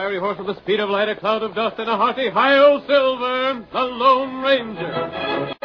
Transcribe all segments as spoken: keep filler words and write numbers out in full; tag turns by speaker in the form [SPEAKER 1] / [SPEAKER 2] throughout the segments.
[SPEAKER 1] fiery horse with the speed of light, a cloud of dust, and a hearty hi-yo Silver, the Lone Ranger.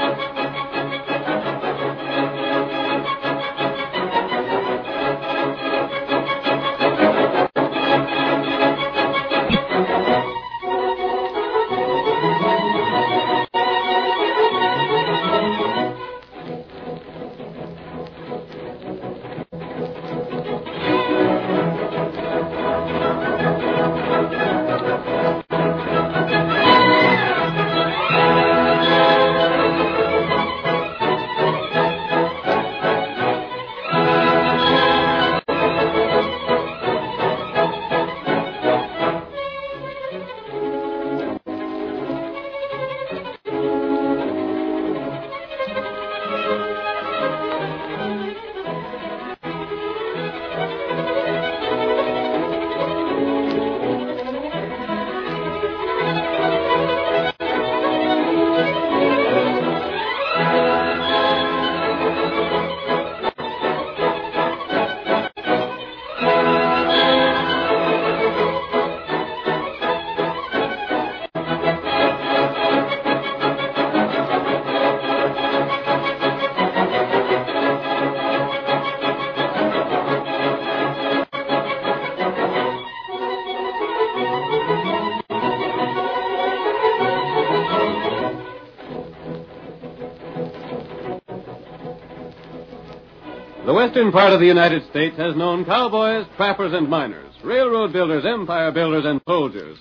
[SPEAKER 1] The western part of the United States has known cowboys, trappers, and miners, railroad builders, empire builders, and soldiers.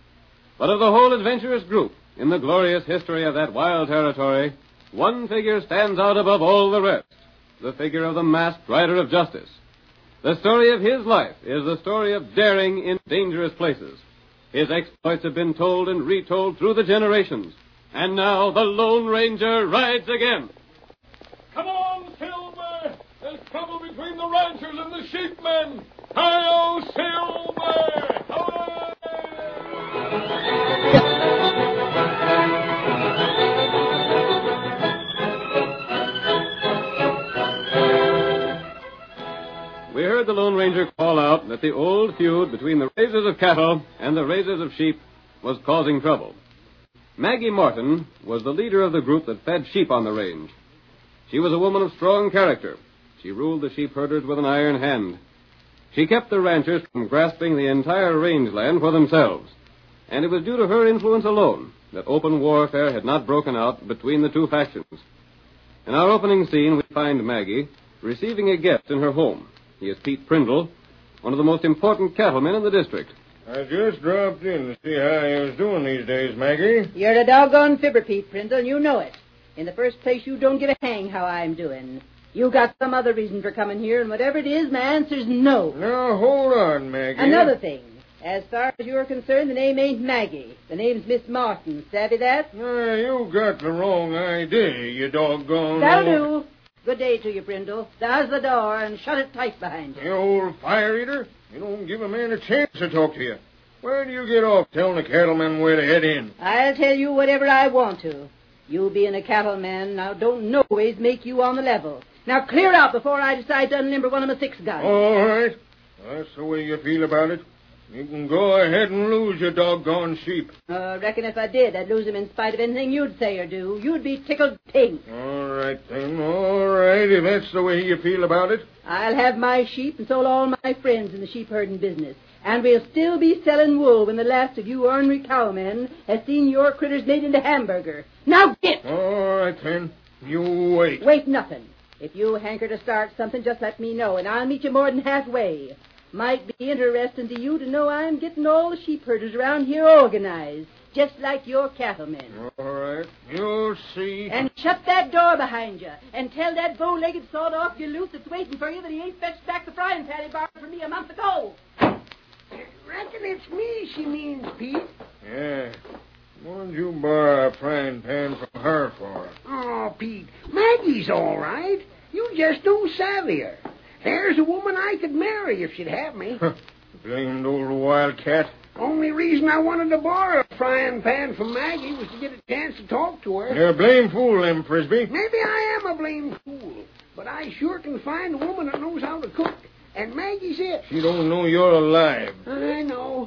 [SPEAKER 1] But of the whole adventurous group, in the glorious history of that wild territory, one figure stands out above all the rest, the figure of the masked rider of justice. The story of his life is the story of daring in dangerous places. His exploits have been told and retold through the generations. And now the Lone Ranger rides again.
[SPEAKER 2] Come on, Silver! There's trouble between the ranchers and the sheepmen! Hi-yo, Silver! Hooray!
[SPEAKER 1] We heard the Lone Ranger call out that the old feud between the raisers of cattle and the raisers of sheep was causing trouble. Maggie Morton was the leader of the group that fed sheep on the range. She was a woman of strong character. She ruled the sheep herders with an iron hand. She kept the ranchers from grasping the entire rangeland for themselves. And it was due to her influence alone that open warfare had not broken out between the two factions. In our opening scene, we find Maggie receiving a guest in her home. He is Pete Prindle, one of the most important cattlemen in the district.
[SPEAKER 2] I just dropped in to see how you was doing these days, Maggie.
[SPEAKER 3] You're a doggone fibber, Pete Prindle, and you know it. In the first place, you don't give a hang how I'm doing. You got some other reason for coming here, and whatever it is, my answer's no.
[SPEAKER 2] Now, hold on, Maggie.
[SPEAKER 3] Another thing. As far as you're concerned, the name ain't Maggie. The name's Miss Martin. Savvy that?
[SPEAKER 2] Ah, you got the wrong idea, you doggone...
[SPEAKER 3] That'll do. Good day to you, Brindle. There's the door, and shut it tight behind you.
[SPEAKER 2] You old fire-eater. You don't give a man a chance to talk to you. Where do you get off telling the cattlemen where to head in?
[SPEAKER 3] I'll tell you whatever I want to. You being a cattleman now don't no ways make you on the level. Now clear out before I decide to unlimber one of my six guns.
[SPEAKER 2] All right. That's the way you feel about it. You can go ahead and lose your doggone sheep.
[SPEAKER 3] I uh, reckon if I did, I'd lose them in spite of anything you'd say or do. You'd be tickled pink.
[SPEAKER 2] All right, then. All right, if that's the way you feel about it.
[SPEAKER 3] I'll have my sheep and so will all my friends in the sheep herding business. And we'll still be selling wool when the last of you ornery cowmen has seen your critters made into hamburger. Now get!
[SPEAKER 2] All right, then. You wait.
[SPEAKER 3] Wait nothing. If you hanker to start something, just let me know, and I'll meet you more than halfway. Might be interesting to you to know I'm getting all the sheep herders around here organized, just like your cattlemen.
[SPEAKER 2] All right. You'll see.
[SPEAKER 3] And shut that door behind you, and tell that bow-legged sawed-off galoot that's waiting for you that he ain't fetched back the frying pan he borrowed from me a month ago.
[SPEAKER 4] Reckon it's me she means, Pete.
[SPEAKER 2] Yeah. What'd you borrow a frying pan from her for?
[SPEAKER 4] Oh, Pete, Maggie's all right. You just don't savvy her. There's a woman I could marry if she'd have me.
[SPEAKER 2] Blamed old wildcat.
[SPEAKER 4] Only reason I wanted to borrow a frying pan from Maggie was to get a chance to talk to her.
[SPEAKER 2] You're a blame fool, Em Frisbee.
[SPEAKER 4] Maybe I am a blame fool, but I sure can find a woman that knows how to cook, and Maggie's it.
[SPEAKER 2] She don't know you're alive.
[SPEAKER 4] I know.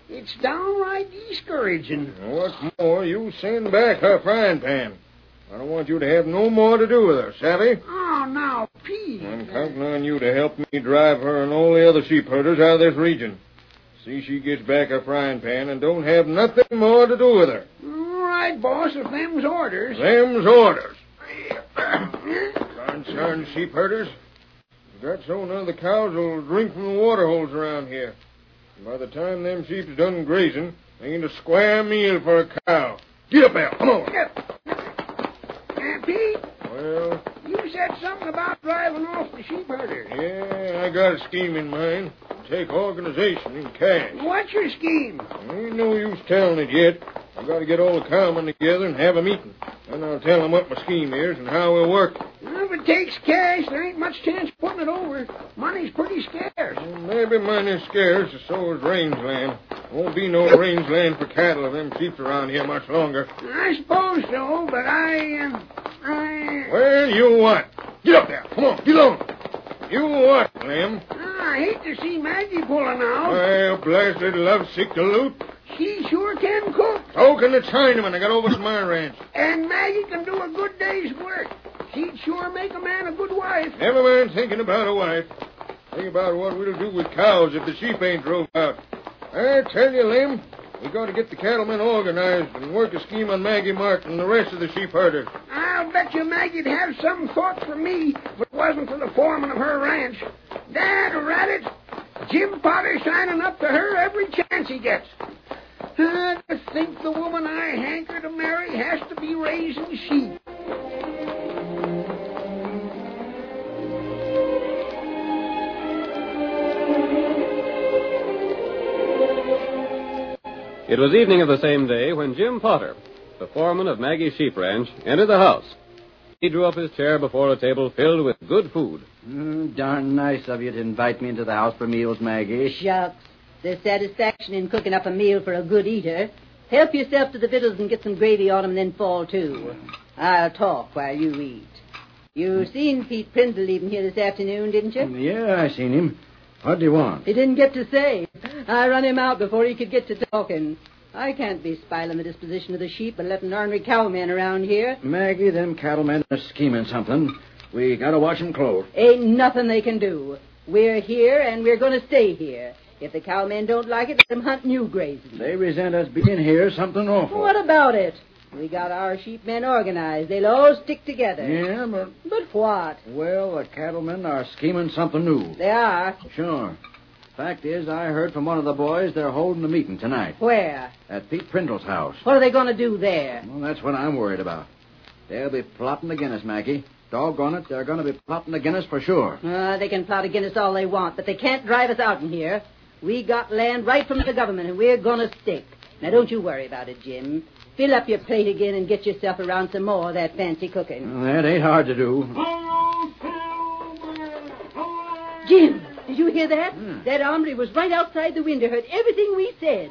[SPEAKER 4] It's downright discouraging.
[SPEAKER 5] What's more, you send back her frying pan. I don't want you to have no more to do with her, savvy?
[SPEAKER 4] Oh, now, Pete.
[SPEAKER 5] I'm counting on you to help me drive her and all the other sheep herders out of this region. See she gets back her frying pan and don't have nothing more to do with her.
[SPEAKER 4] All right, boss, if them's orders.
[SPEAKER 5] Them's orders. Concerned sheep herders. Got so none of the cows will drink from the water holes around here. And by the time them sheep's done grazing, they ain't a square meal for a cow. Get up there, come on.
[SPEAKER 4] Uh, Pete?
[SPEAKER 5] Well?
[SPEAKER 4] You said something about driving off the sheep herders.
[SPEAKER 5] Yeah, I got a scheme in mind. Take organization and cash.
[SPEAKER 4] What's your scheme?
[SPEAKER 5] Ain't no use telling it yet. I've got to get all the cowmen together and have a meeting. Then I'll tell them what my scheme is and how we'll work it.
[SPEAKER 4] Well, if it takes cash, there ain't much chance of putting it over. Money's pretty scarce.
[SPEAKER 5] Well, maybe money's scarce, so is rangeland. Won't be no rangeland for cattle if them sheep's around here much longer.
[SPEAKER 4] I suppose so, but I, uh, I...
[SPEAKER 5] Well, you what? Get up there. Come on, get on. You what, Lem?
[SPEAKER 4] I hate to see Maggie pulling out.
[SPEAKER 5] Well, blasted lovesick to loot.
[SPEAKER 4] She sure can cook.
[SPEAKER 5] So can the Chinaman I got over to my ranch.
[SPEAKER 4] And Maggie can do a good day's work. She'd sure make a man a good wife.
[SPEAKER 5] Never mind thinking about a wife. Think about what we'll do with cows if the sheep ain't drove out. I tell you, Lem, we got to get the cattlemen organized and work a scheme on Maggie Martin and the rest of the sheep herders.
[SPEAKER 4] I'll bet you Maggie'd have some thought for me if it wasn't for the foreman of her ranch. Dad, rat it. Jim Potter shining up to her every chance he gets. I think the woman I hanker to marry has to be raising sheep.
[SPEAKER 1] It was evening of the same day when Jim Potter, the foreman of Maggie's sheep ranch, entered the house. He drew up his chair before a table filled with good food.
[SPEAKER 6] Mm, darn nice of you to invite me into the house for meals, Maggie.
[SPEAKER 3] Shucks. There's satisfaction in cooking up a meal for a good eater. Help yourself to the victuals and get some gravy on 'em and then fall to. I'll talk while you eat. You seen Pete Prindle leaving here this afternoon, didn't you?
[SPEAKER 6] Yeah, I seen him. What do you want?
[SPEAKER 3] He didn't get to say. I run him out before he could get to talking. I can't be spoiling the disposition of the sheep and letting ornery cowmen around here.
[SPEAKER 6] Maggie, them cattlemen are scheming something. We gotta watch 'em close.
[SPEAKER 3] Ain't nothing they can do. We're here, and we're going to stay here. If the cowmen don't like it, let them hunt new grazing.
[SPEAKER 6] They resent us being here, something awful.
[SPEAKER 3] What about it? We got our sheepmen organized. They'll all stick together.
[SPEAKER 6] Yeah, but...
[SPEAKER 3] But what?
[SPEAKER 6] Well, the cattlemen are scheming something new.
[SPEAKER 3] They are.
[SPEAKER 6] Sure. Fact is, I heard from one of the boys they're holding a meeting tonight.
[SPEAKER 3] Where?
[SPEAKER 6] At Pete Prindle's house.
[SPEAKER 3] What are they going to do there?
[SPEAKER 6] Well, that's what I'm worried about. They'll be plotting against us, Maggie. Doggone it, they're going to be plotting against us for sure.
[SPEAKER 3] Uh, they can plot against us all they want, but they can't drive us out in here. We got land right from the government, and we're going to stick. Now, don't you worry about it, Jim. Fill up your plate again and get yourself around some more of that fancy cooking.
[SPEAKER 6] Well, that ain't hard to do.
[SPEAKER 3] Jim, did you hear that?
[SPEAKER 6] Hmm.
[SPEAKER 3] That hombre was right outside the window, heard everything we said.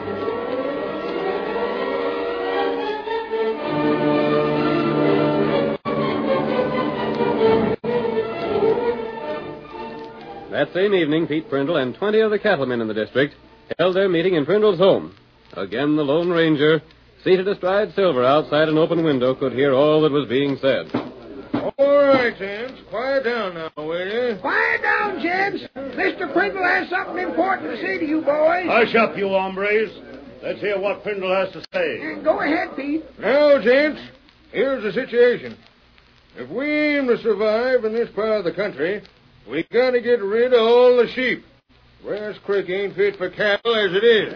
[SPEAKER 1] That same evening, Pete Prindle and twenty of the cattlemen in the district held their meeting in Prindle's home. Again, the Lone Ranger, seated astride Silver outside an open window, could hear all that was being said.
[SPEAKER 5] All right, gents. Quiet down now, will you?
[SPEAKER 4] Quiet down, gents. Mister Prindle has something important to say to you boys.
[SPEAKER 7] Hush up, you hombres. Let's hear what Prindle has to say.
[SPEAKER 4] Uh, Go ahead, Pete.
[SPEAKER 5] Now, gents, here's the situation. If we aim to survive in this part of the country, we got to get rid of all the sheep. Grass Creek ain't fit for cattle as it is.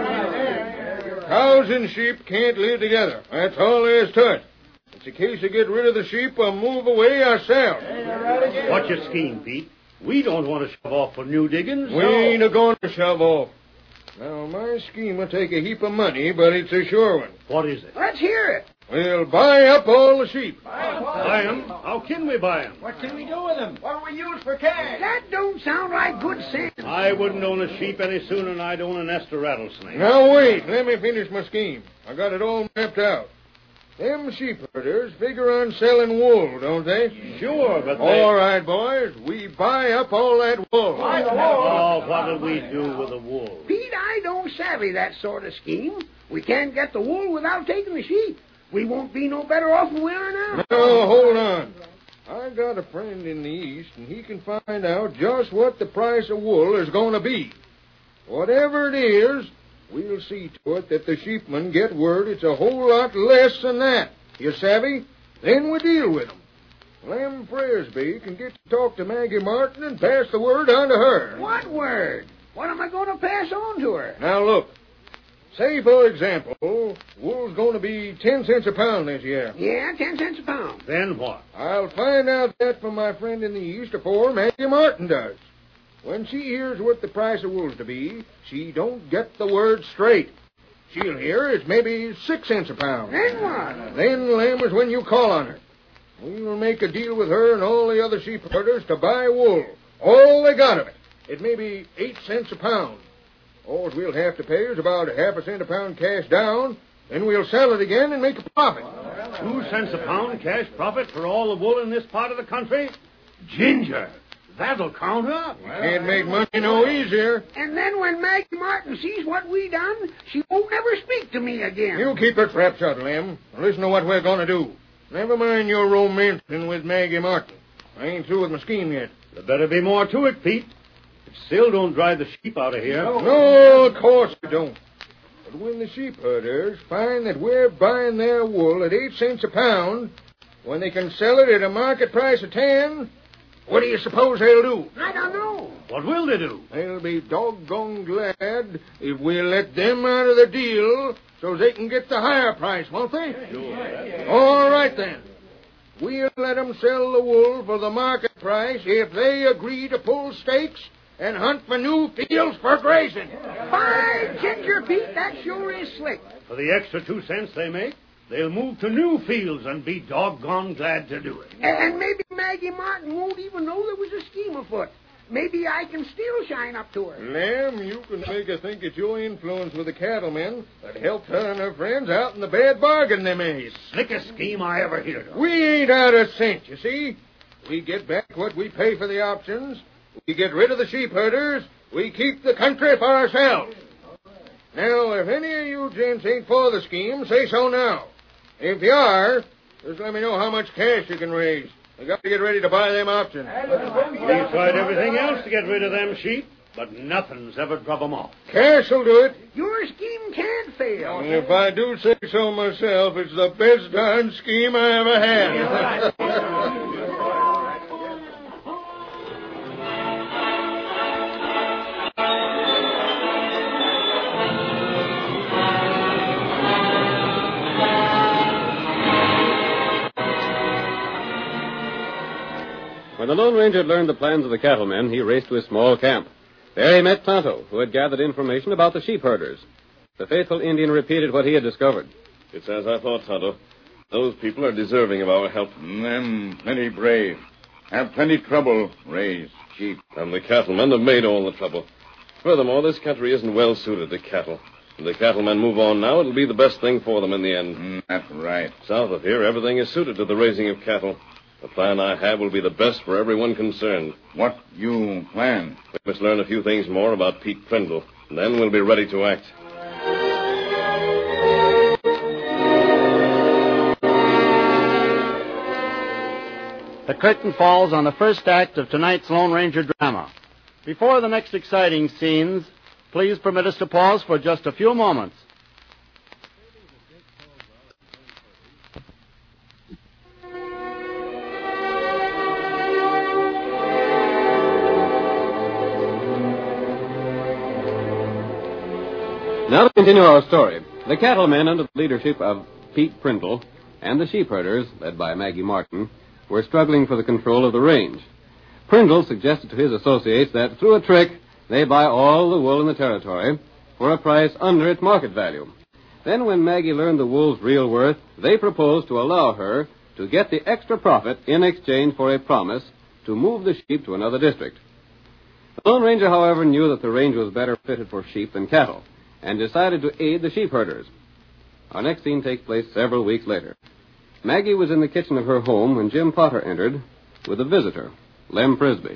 [SPEAKER 5] Cows and sheep can't live together. That's all there is to it. It's a case of get rid of the sheep or move away ourselves.
[SPEAKER 7] What's your scheme, Pete? We don't want to shove off for new diggings.
[SPEAKER 5] We
[SPEAKER 7] no.
[SPEAKER 5] ain't a-going to shove off. Now, my scheme will take a heap of money, but it's a sure one.
[SPEAKER 7] What is it?
[SPEAKER 4] Let's hear it.
[SPEAKER 5] We'll buy up all the sheep.
[SPEAKER 7] Buy 'em? How can we buy 'em?
[SPEAKER 4] What can we do with them? What will we use for cash? That don't sound like good sense.
[SPEAKER 7] I wouldn't own a sheep any sooner than I'd own a nest of rattlesnakes.
[SPEAKER 5] Now, wait. Let me finish my scheme. I got it all mapped out. Them sheep herders figure on selling wool, don't they?
[SPEAKER 7] Sure, but they...
[SPEAKER 5] All right, boys. We buy up all that wool.
[SPEAKER 7] Oh, what'll we do with the wool?
[SPEAKER 4] Pete, I don't savvy that sort of scheme. We can't get the wool without taking the sheep. We won't be no better off than we are now.
[SPEAKER 5] No, hold on. I got a friend in the East, and he can find out just what the price of wool is going to be. Whatever it is, we'll see to it that the sheepmen get word it's a whole lot less than that. You savvy? Then we deal with them. Lem Frisbee can get to talk to Maggie Martin and pass the word on to her.
[SPEAKER 4] What word? What am I going to pass on to her?
[SPEAKER 5] Now, look. Say, for example, wool's going to be ten cents a pound this year.
[SPEAKER 4] Yeah, ten cents a pound.
[SPEAKER 7] Then what?
[SPEAKER 5] I'll find out that from my friend in the East before Maggie Martin does. When she hears what the price of wool's to be, she don't get the word straight. She'll hear it's maybe six cents a pound.
[SPEAKER 4] Then what?
[SPEAKER 5] Then, Lem, is when you call on her. We'll make a deal with her and all the other sheep herders to buy wool. All they got of it. It may be eight cents a pound. All we'll have to pay is about half a cent a pound cash down, then we'll sell it again and make a profit.
[SPEAKER 7] Two cents a pound cash profit for all the wool in this part of the country? Ginger, that'll count up.
[SPEAKER 5] Can't make money no easier.
[SPEAKER 4] And then when Maggie Martin sees what we done, she won't never speak to me again.
[SPEAKER 5] You keep her trap shut, Lem. Listen to what we're going to do. Never mind your romancing with Maggie Martin. I ain't through with my scheme yet.
[SPEAKER 7] There better be more to it, Pete. It still don't drive the sheep out of here.
[SPEAKER 5] No, of course it don't. But when the sheep herders find that we're buying their wool at eight cents a pound, when they can sell it at a market price of ten, what do you suppose they'll do?
[SPEAKER 4] I don't know.
[SPEAKER 7] What will they do?
[SPEAKER 5] They'll be doggone glad if we let them out of the deal so they can get the higher price, won't they? Sure. All right, then. We'll let them sell the wool for the market price if they agree to pull stakes and hunt for new fields for grazing.
[SPEAKER 4] By Ginger, Pete, that sure is slick.
[SPEAKER 7] For the extra two cents they make, they'll move to new fields and be doggone glad to do it.
[SPEAKER 4] And maybe Maggie Martin won't even know there was a scheme afoot. Maybe I can still shine up to her.
[SPEAKER 5] Lem, you can make her think it's your influence with the cattlemen that helped her and her friends out in the bad bargain they made.
[SPEAKER 7] Slickest scheme I ever heard of.
[SPEAKER 5] We ain't out a cent, you see. We get back what we pay for the options. We get rid of the sheep herders. We keep the country for ourselves. Now, if any of you gents ain't for the scheme, say so now. If you are, just let me know how much cash you can raise. We got to get ready to buy them options.
[SPEAKER 7] We've tried everything else to get rid of them sheep, but nothing's ever drove them off.
[SPEAKER 5] Cash will do it.
[SPEAKER 4] Your scheme can't fail.
[SPEAKER 5] And if I do say so myself, it's the best darn scheme I ever had.
[SPEAKER 1] When the Lone Ranger learned the plans of the cattlemen, he raced to his small camp. There he met Tonto, who had gathered information about the sheep herders. The faithful Indian repeated what he had discovered.
[SPEAKER 8] It's as I thought, Tonto. Those people are deserving of our help.
[SPEAKER 9] Them plenty brave. Have plenty trouble raise sheep.
[SPEAKER 8] And the cattlemen have made all the trouble. Furthermore, this country isn't well suited to cattle. If the cattlemen move on now, it'll be the best thing for them in the end.
[SPEAKER 9] Mm, that's right.
[SPEAKER 8] South of here, everything is suited to the raising of cattle. The plan I have will be the best for everyone concerned.
[SPEAKER 9] What you plan?
[SPEAKER 8] We must learn a few things more about Pete Prindle, and then we'll be ready to act.
[SPEAKER 10] The curtain falls on the first act of tonight's Lone Ranger drama. Before the next exciting scenes, please permit us to pause for just a few moments.
[SPEAKER 1] Now to continue our story. The cattlemen, under the leadership of Pete Prindle, and the sheep herders, led by Maggie Martin, were struggling for the control of the range. Prindle suggested to his associates that through a trick, they buy all the wool in the territory for a price under its market value. Then when Maggie learned the wool's real worth, they proposed to allow her to get the extra profit in exchange for a promise to move the sheep to another district. The Lone Ranger, however, knew that the range was better fitted for sheep than cattle, and decided to aid the sheep herders. Our next scene takes place several weeks later. Maggie was in the kitchen of her home when Jim Potter entered with a visitor, Lem Frisbee.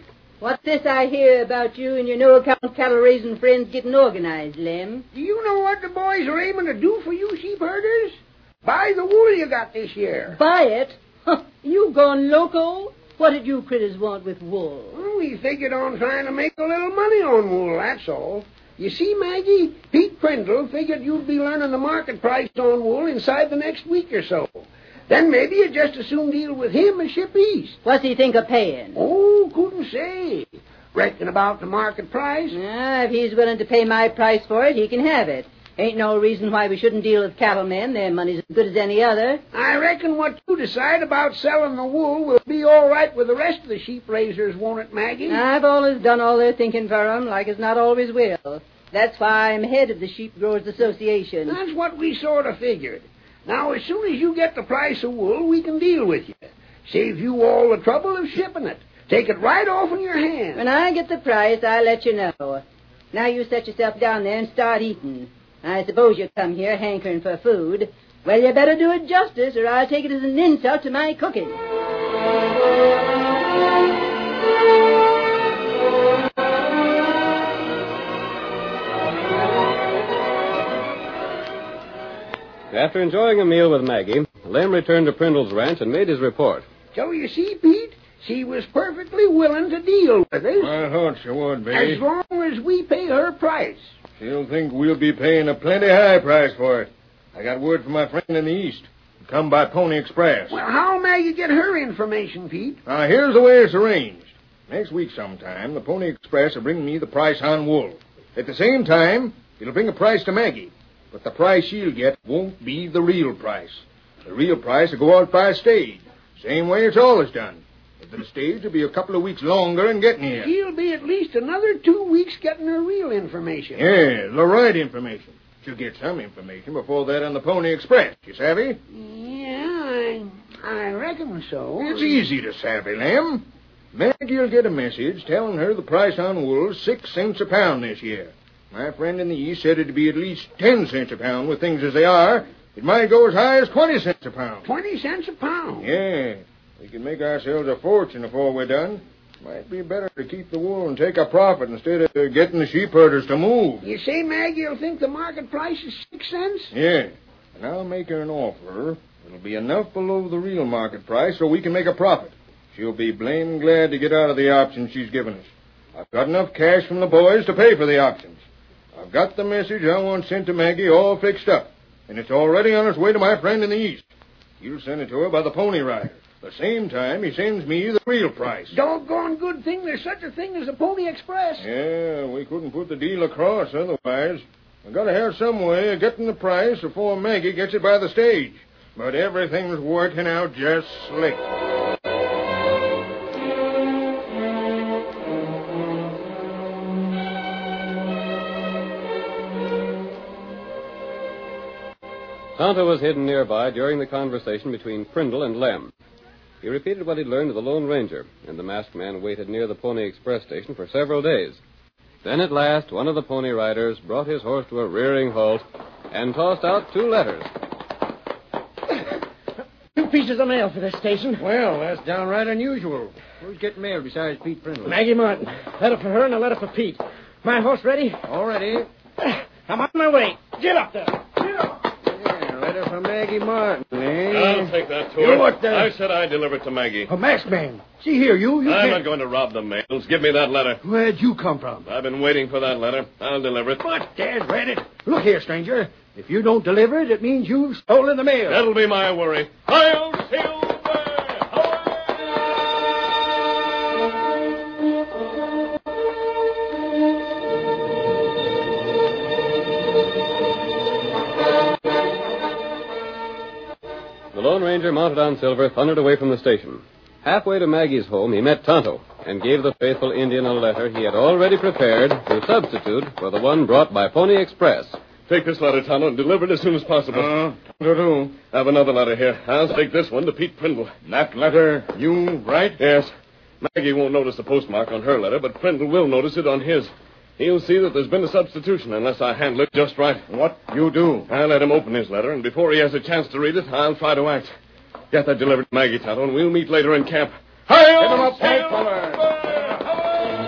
[SPEAKER 3] What's this I hear about you and your no-account cattle-raising friends getting organized, Lem?
[SPEAKER 4] Do you know what the boys are aiming to do for you sheep herders? Buy the wool you got this year.
[SPEAKER 3] Buy it? Huh, you gone loco? What did you critters want with wool?
[SPEAKER 4] Well, we figured on trying to make a little money on wool, that's all. You see, Maggie, Pete Prindle figured you'd be learning the market price on wool inside the next week or so. Then maybe you'd just as soon deal with him as ship east.
[SPEAKER 3] What's he think of paying?
[SPEAKER 4] Oh, couldn't say. Reckon about the market price?
[SPEAKER 3] Ah, if he's willing to pay my price for it, he can have it. Ain't no reason why we shouldn't deal with cattlemen. Their money's as good as any other.
[SPEAKER 4] I reckon what you decide about selling the wool will be all right with the rest of the sheep raisers, won't it, Maggie?
[SPEAKER 3] I've always done all their thinking for 'em, like as not always will. That's why I'm head of the Sheep Growers Association.
[SPEAKER 4] That's what we sort of figured. Now, as soon as you get the price of wool, we can deal with you. Save you all the trouble of shipping it. Take it right off in your hands.
[SPEAKER 3] When I get the price, I'll let you know. Now you set yourself down there and start eating. I suppose you come here hankering for food. Well, you better do it justice, or I'll take it as an insult to my cooking.
[SPEAKER 1] After enjoying a meal with Maggie, Lem returned to Prindle's ranch and made his report.
[SPEAKER 4] So you see, Pete, she was perfectly willing to deal with us.
[SPEAKER 5] I thought she would be.
[SPEAKER 4] As long as we pay her price.
[SPEAKER 5] She'll think we'll be paying a plenty high price for it. I got word from my friend in the east. Come by Pony Express.
[SPEAKER 4] Well, how'll Maggie get her information, Pete?
[SPEAKER 5] Now, here's the way it's arranged. Next week sometime, the Pony Express will bring me the price on wool. At the same time, it'll bring a price to Maggie. But the price she'll get won't be the real price. The real price will go out by stage. Same way it's always done. But the stage will be a couple of weeks longer in getting here.
[SPEAKER 4] She'll be at least another two weeks getting her real information.
[SPEAKER 5] Yeah, the right information. She'll get some information before that on the Pony Express. You savvy?
[SPEAKER 4] Yeah, I, I reckon so.
[SPEAKER 5] It's easy to savvy, Lem. Maggie'll get a message telling her the price on wool's six cents a pound this year. My friend in the east said it'd be at least ten cents a pound with things as they are. It might go as high as twenty cents a pound.
[SPEAKER 4] Twenty cents a pound?
[SPEAKER 5] Yeah. We can make ourselves a fortune before we're done. Might be better to keep the wool and take a profit instead of getting the sheep herders to move.
[SPEAKER 4] You say Maggie'll think the market price is six cents?
[SPEAKER 5] Yeah. And I'll make her an offer. It'll be enough below the real market price so we can make a profit. She'll be blame glad to get out of the options she's given us. I've got enough cash from the boys to pay for the options. I've got the message I want sent to Maggie all fixed up, and it's already on its way to my friend in the east. You'll send it to her by the Pony Rider. The same time he sends me the real price.
[SPEAKER 4] Doggone good thing there's such a thing as a Pony Express.
[SPEAKER 5] Yeah, we couldn't put the deal across otherwise. We've got to have some way of getting the price before Maggie gets it by the stage. But everything's working out just slick.
[SPEAKER 1] Tonto was hidden nearby during the conversation between Prindle and Lem. He repeated what he'd learned to the Lone Ranger, and the masked man waited near the Pony Express station for several days. Then at last, one of the Pony Riders brought his horse to a rearing halt and tossed out two letters.
[SPEAKER 11] Two pieces of mail for this station.
[SPEAKER 6] Well, that's downright unusual. Who's getting mail besides Pete Prindle?
[SPEAKER 11] Maggie Martin. Letter for her and a letter for Pete. My horse ready?
[SPEAKER 6] All ready.
[SPEAKER 11] I'm on my way. Get up there.
[SPEAKER 6] Letter from Maggie Martin, eh?
[SPEAKER 8] I'll take that to
[SPEAKER 6] You
[SPEAKER 8] her.
[SPEAKER 6] what the...
[SPEAKER 8] I said I'd deliver it to Maggie.
[SPEAKER 11] A masked man. See here, you. you
[SPEAKER 8] I'm
[SPEAKER 11] can't...
[SPEAKER 8] not going to rob the mails. Give me that letter.
[SPEAKER 11] Where'd you come from?
[SPEAKER 8] I've been waiting for that letter. I'll deliver it.
[SPEAKER 11] What? Dad read it. Look here, stranger. If you don't deliver it, it means you've stolen the mail.
[SPEAKER 8] That'll be my worry. I'll Silver!
[SPEAKER 1] The Lone Ranger, mounted on Silver, thundered away from the station. Halfway to Maggie's home, he met Tonto and gave the faithful Indian a letter he had already prepared to substitute for the one brought by Pony Express.
[SPEAKER 8] Take this letter, Tonto, and deliver it as soon as possible.
[SPEAKER 5] Uh, do
[SPEAKER 8] I have another letter here. I'll take this one to Pete Prindle.
[SPEAKER 5] That letter you write?
[SPEAKER 8] Yes. Maggie won't notice the postmark on her letter, but Prindle will notice it on his. He'll see that there's been a substitution unless I handle it just right.
[SPEAKER 5] What you do?
[SPEAKER 8] I'll let him open his letter, and before he has a chance to read it, I'll try to act. Get that delivered to Maggie, Tonto, and we'll meet later in camp. Hi-yo!
[SPEAKER 5] Get him up, Hank Fuller!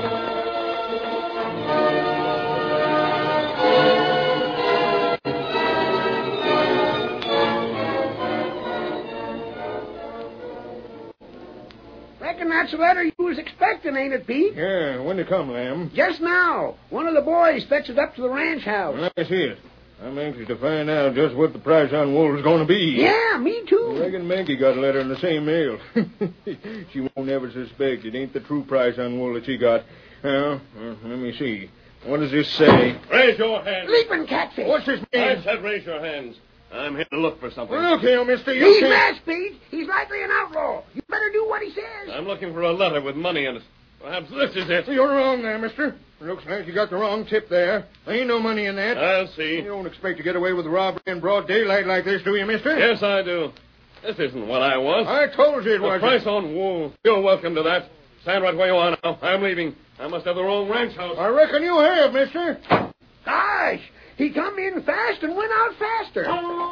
[SPEAKER 4] that's the letter you was expecting, ain't it, Pete?
[SPEAKER 5] Yeah, when did it come, Lamb?
[SPEAKER 4] Just now. One of the boys fetched it up to the ranch house.
[SPEAKER 5] I see it. I'm anxious to find out just what the price on wool is going to be.
[SPEAKER 4] Yeah, me too.
[SPEAKER 5] I reckon Maggie got a letter in the same mail. She won't ever suspect it ain't the true price on wool that she got. Well, well, let me see. What does this say?
[SPEAKER 8] Raise your hands.
[SPEAKER 4] Leaping catfish.
[SPEAKER 5] What's this mean?
[SPEAKER 8] I said raise your hands. I'm here to look for something.
[SPEAKER 5] Well, look here, mister. You
[SPEAKER 4] He's
[SPEAKER 5] can't...
[SPEAKER 4] masked, Pete. He's likely an outlaw. You better do what he says.
[SPEAKER 8] I'm looking for a letter with money in it. Perhaps this is it.
[SPEAKER 5] You're wrong there, mister. Looks like you got the wrong tip there. There ain't no money in that.
[SPEAKER 8] I'll see.
[SPEAKER 5] You don't expect to get away with robbery in broad daylight like this, do you, mister?
[SPEAKER 8] Yes, I do. This isn't what I want.
[SPEAKER 5] I told you it
[SPEAKER 8] The
[SPEAKER 5] wasn't.
[SPEAKER 8] price on wool. You're welcome to that. Stand right where you are now. I'm leaving. I must have the wrong ranch house.
[SPEAKER 5] I reckon you have, mister.
[SPEAKER 4] Gosh, he come in fast and went out faster.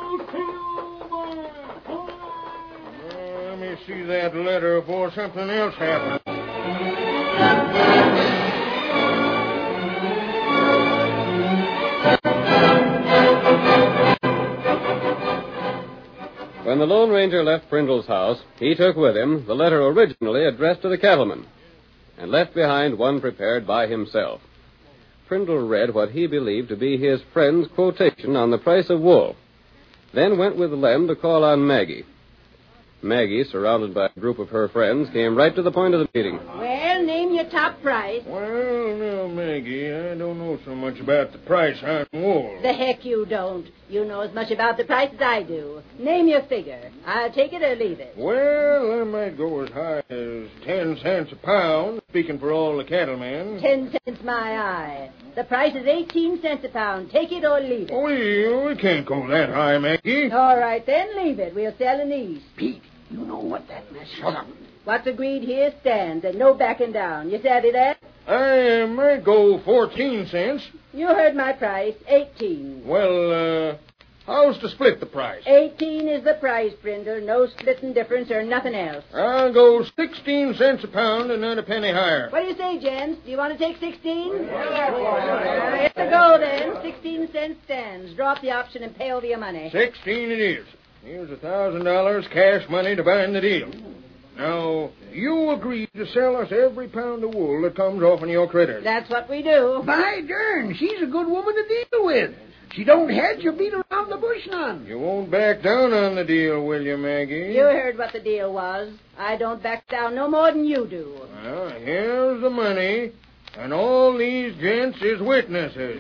[SPEAKER 5] Well, let me see that letter before something else happens.
[SPEAKER 1] When the Lone Ranger left Prindle's house, he took with him the letter originally addressed to the cattleman, and left behind one prepared by himself. Prindle read what he believed to be his friend's quotation on the price of wool, then went with Lem to call on Maggie. Maggie, surrounded by a group of her friends, came right to the point of the meeting.
[SPEAKER 3] Well, name your top price.
[SPEAKER 5] Well, now, Maggie, I don't know so much about the price on wool.
[SPEAKER 3] The heck you don't. You know as much about the price as I do. Name your figure. I'll take it or leave it.
[SPEAKER 5] Well, I might go as high as ten cents a pound, speaking for all the cattlemen.
[SPEAKER 3] Ten cents my eye. The price is eighteen cents a pound. Take it or leave it.
[SPEAKER 5] We, we can't go that high, Maggie.
[SPEAKER 3] All right, then leave it. We'll sell in the east.
[SPEAKER 4] Pete, you know what that mess is.
[SPEAKER 5] Shut up.
[SPEAKER 3] What's agreed here stands, and no backing down. You savvy that?
[SPEAKER 5] I might go fourteen cents.
[SPEAKER 3] You heard my price. Eighteen.
[SPEAKER 5] Well, uh, how's to split the price?
[SPEAKER 3] Eighteen is the price, Brindle. No splitting difference or nothing else.
[SPEAKER 5] I'll go sixteen cents a pound and not a penny higher.
[SPEAKER 3] What do you say, gents? Do you want to take sixteen? Uh, it's a go, then. Sixteen cents stands. Drop the option and pay over your money.
[SPEAKER 5] Sixteen it is. Here's a thousand dollars cash money to bind the deal. Now, you agreed to sell us every pound of wool that comes off in your critters.
[SPEAKER 3] That's what we do.
[SPEAKER 4] By darn, she's a good woman to deal with. She don't hedge or beat around the bush none.
[SPEAKER 5] You won't back down on the deal, will you, Maggie?
[SPEAKER 3] You heard what the deal was. I don't back down no more than you do.
[SPEAKER 5] Well, here's the money, and all these gents is witnesses.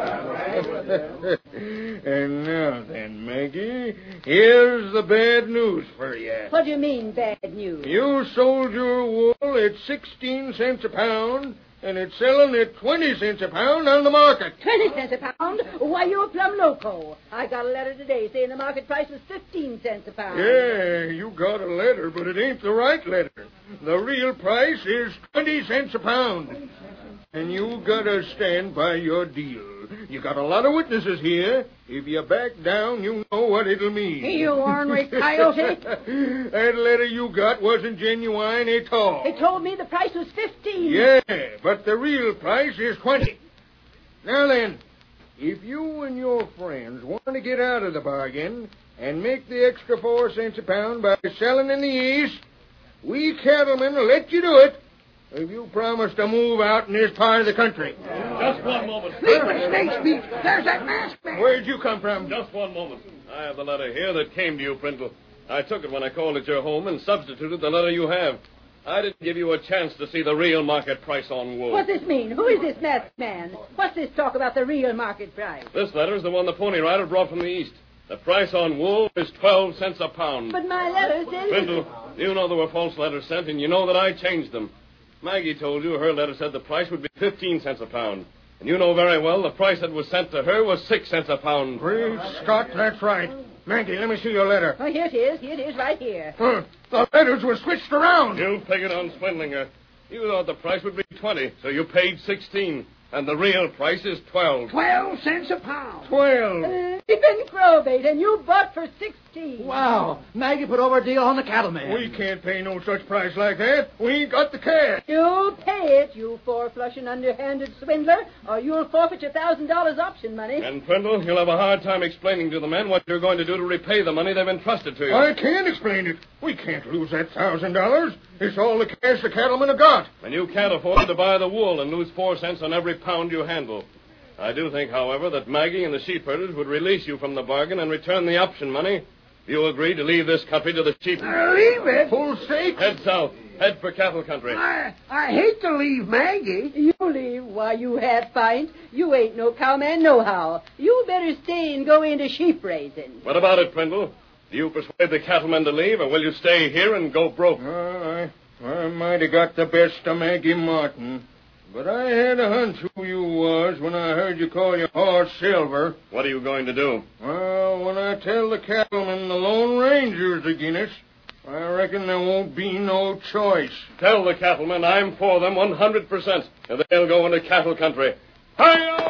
[SPEAKER 5] And now then, Maggie, here's the bad news for you.
[SPEAKER 3] What do you mean, bad news?
[SPEAKER 5] You sold your wool at sixteen cents a pound, and it's selling at twenty cents a pound on the market.
[SPEAKER 3] Twenty cents a pound? Why, you're plumb loco. I got a letter today saying the market price was fifteen cents a pound.
[SPEAKER 5] Yeah, you got a letter, but it ain't the right letter. The real price is twenty cents a pound. And you gotta stand by your deal. You got a lot of witnesses here. If you back down, you know what it'll mean.
[SPEAKER 3] You ornery coyote.
[SPEAKER 5] That letter you got wasn't genuine at all.
[SPEAKER 3] They told me the price was fifteen.
[SPEAKER 5] Yeah, but the real price is twenty. Now then, if you and your friends want to get out of the bargain and make the extra four cents a pound by selling in the east, we cattlemen will let you do it. If you promise to move out in this part of the country.
[SPEAKER 8] Just one moment.
[SPEAKER 4] Leaping snakes, Pete. There's that masked man.
[SPEAKER 5] Where'd you come from?
[SPEAKER 8] Just one moment. I have the letter here that came to you, Prindle. I took it when I called at your home and substituted the letter you have. I didn't give you a chance to see the real market price on wool.
[SPEAKER 3] What's this mean? Who is this masked man? What's this talk about the real market price?
[SPEAKER 8] This letter is the one the Pony Rider brought from the east. The price on wool is twelve cents a pound.
[SPEAKER 3] But my letter says...
[SPEAKER 8] Prindle, you know there were false letters sent, and you know that I changed them. Maggie told you her letter said the price would be fifteen cents a pound. And you know very well the price that was sent to her was six cents a pound.
[SPEAKER 5] Great Scott, that's right. Maggie, let me see your letter.
[SPEAKER 3] Oh, here it is. Here it is, right here.
[SPEAKER 5] Huh. The letters were switched around.
[SPEAKER 8] You figured on swindling her. You thought the price would be twenty, so you paid sixteen. And the real price is twelve.
[SPEAKER 4] Twelve cents a pound.
[SPEAKER 5] Twelve.
[SPEAKER 3] Uh, sheep and crowbait, and you bought for sixteen.
[SPEAKER 11] Wow. Maggie put over a deal on the cattleman.
[SPEAKER 5] We can't pay no such price like that. We ain't got the cash.
[SPEAKER 3] You'll pay it, you four-flushing, underhanded swindler, or you'll forfeit your thousand dollars option money.
[SPEAKER 8] And, Prindle, you'll have a hard time explaining to the men what you're going to do to repay the money they've entrusted to you.
[SPEAKER 5] I can't explain it. We can't lose that thousand dollars. It's all the cash the cattlemen have got.
[SPEAKER 8] And you can't afford to buy the wool and lose four cents on every pound you handle. I do think, however, that Maggie and the sheep herders would release you from the bargain and return the option money. You agree to leave this country to the sheep.
[SPEAKER 4] Uh, leave it?
[SPEAKER 5] Full stake?
[SPEAKER 8] Head south. Head for cattle country.
[SPEAKER 4] I, I hate to leave Maggie.
[SPEAKER 3] You leave? Why, you half pint. You ain't no cowman nohow. You better stay and go into sheep raising.
[SPEAKER 8] What about it, Prindle? Do you persuade the cattlemen to leave, or will you stay here and go broke?
[SPEAKER 5] Uh, I, I might have got the best of Maggie Martin. But I had a hunch who you was when I heard you call your horse Silver.
[SPEAKER 8] What are you going to do?
[SPEAKER 5] Well, when I tell the cattlemen the Lone Ranger's against us, I reckon there won't be no choice.
[SPEAKER 8] Tell the cattlemen I'm for them one hundred percent, and they'll go into cattle country. Hi-yo!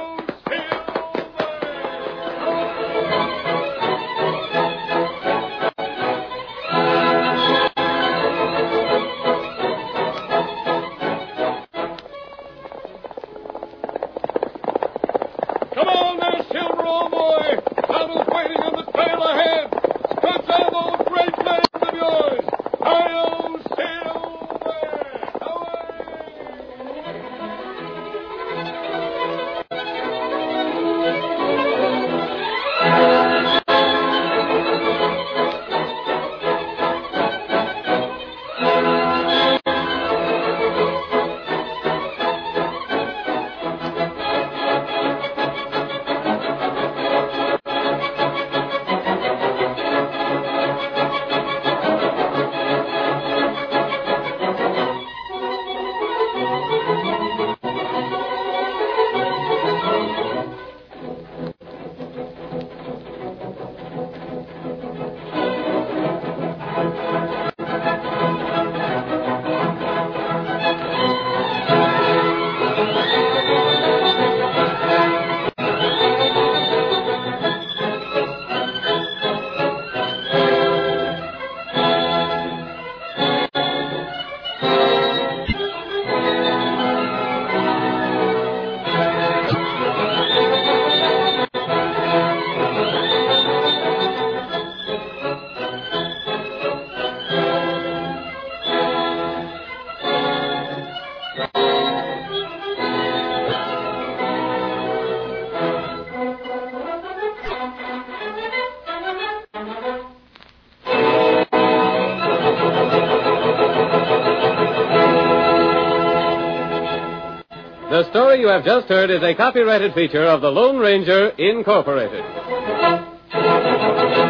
[SPEAKER 1] The story you have just heard is a copyrighted feature of the Lone Ranger, Incorporated.